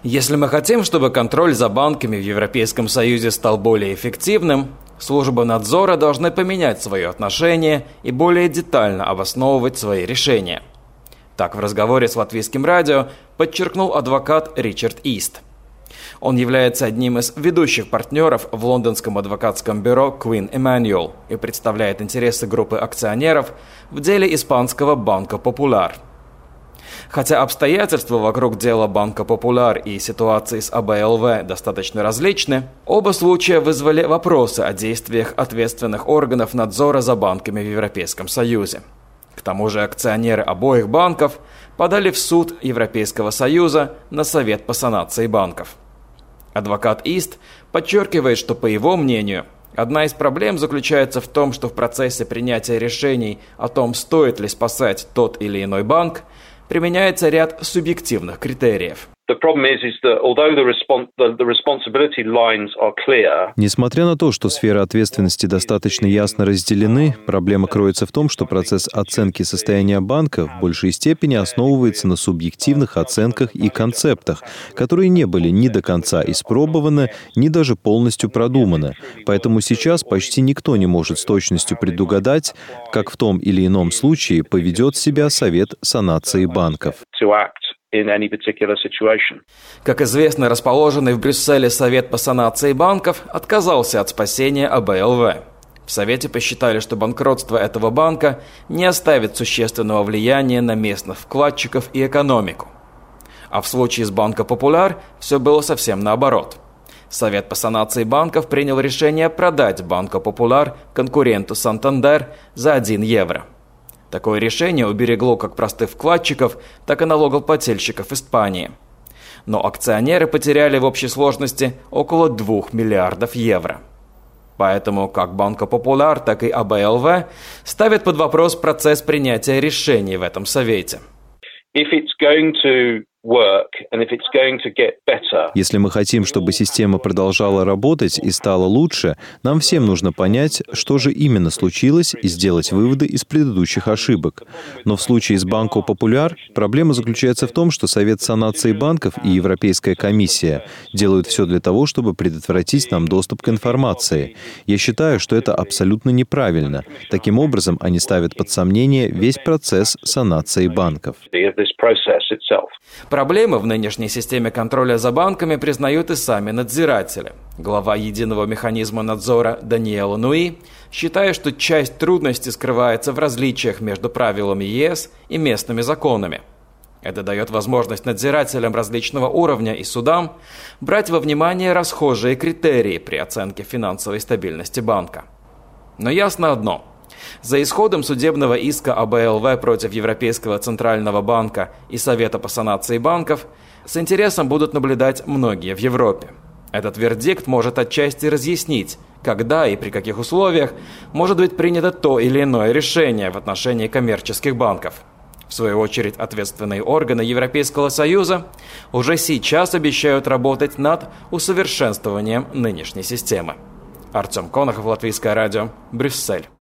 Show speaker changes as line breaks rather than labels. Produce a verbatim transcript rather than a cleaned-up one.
Если мы хотим, чтобы контроль за банками в Европейском Союзе стал более эффективным, службы надзора должны поменять свое отношение и более детально обосновывать свои решения. Так в разговоре с Латвийским радио подчеркнул адвокат Ричард Ист. Он является одним из ведущих партнеров в лондонском адвокатском бюро Queen Emanuel и представляет интересы группы акционеров в деле испанского Банко Популяр. Хотя обстоятельства вокруг дела Банко Популяр и ситуации с А Б Л В достаточно различны, оба случая вызвали вопросы о действиях ответственных органов надзора за банками в Европейском Союзе. К тому же акционеры обоих банков подали в суд Европейского Союза на Совет по санации банков. Адвокат Ист подчеркивает, что, по его мнению, одна из проблем заключается в том, что в процессе принятия решений о том, стоит ли спасать тот или иной банк, применяется ряд субъективных критериев.
Несмотря на то, что сферы ответственности достаточно ясно разделены, проблема кроется в том, что процесс оценки состояния банка в большей степени основывается на субъективных оценках и концептах, которые не были ни до конца испробованы, ни даже полностью продуманы. Поэтому сейчас почти никто не может с точностью предугадать, как в том или ином случае поведет себя Совет санации банков.
Как известно, расположенный в Брюсселе Совет по санации банков отказался от спасения А Б Л В. В Совете посчитали, что банкротство этого банка не оставит существенного влияния на местных вкладчиков и экономику. А в случае с Банко Популяр все было совсем наоборот. Совет по санации банков принял решение продать Банко Популяр конкуренту Сантандер за один евро. Такое решение уберегло как простых вкладчиков, так и налогоплательщиков Испании. Но акционеры потеряли в общей сложности около двух миллиардов евро. Поэтому как Банко Популяр, так и А Б Л В ставят под вопрос процесс принятия решений в этом совете.
Если мы хотим, чтобы система продолжала работать и стала лучше, нам всем нужно понять, что же именно случилось, и сделать выводы из предыдущих ошибок. Но в случае с Банко Популяр проблема заключается в том, что Совет санации банков и Европейская комиссия делают все для того, чтобы предотвратить нам доступ к информации. Я считаю, что это абсолютно неправильно. Таким образом, они ставят под сомнение весь процесс санации банков.
Проблемы в нынешней системе контроля за банками признают и сами надзиратели. Глава единого механизма надзора Даниэл Нуи считает, что часть трудностей скрывается в различиях между правилами Е С и местными законами. Это дает возможность надзирателям различного уровня и судам брать во внимание расхожие критерии при оценке финансовой стабильности банка. Но ясно одно. За исходом судебного иска А Б Л В против Европейского Центрального банка и Совета по санации банков с интересом будут наблюдать многие в Европе. Этот вердикт может отчасти разъяснить, когда и при каких условиях может быть принято то или иное решение в отношении коммерческих банков. В свою очередь, ответственные органы Европейского Союза уже сейчас обещают работать над усовершенствованием нынешней системы. Артем Конохов, Латвийское радио, Брюссель.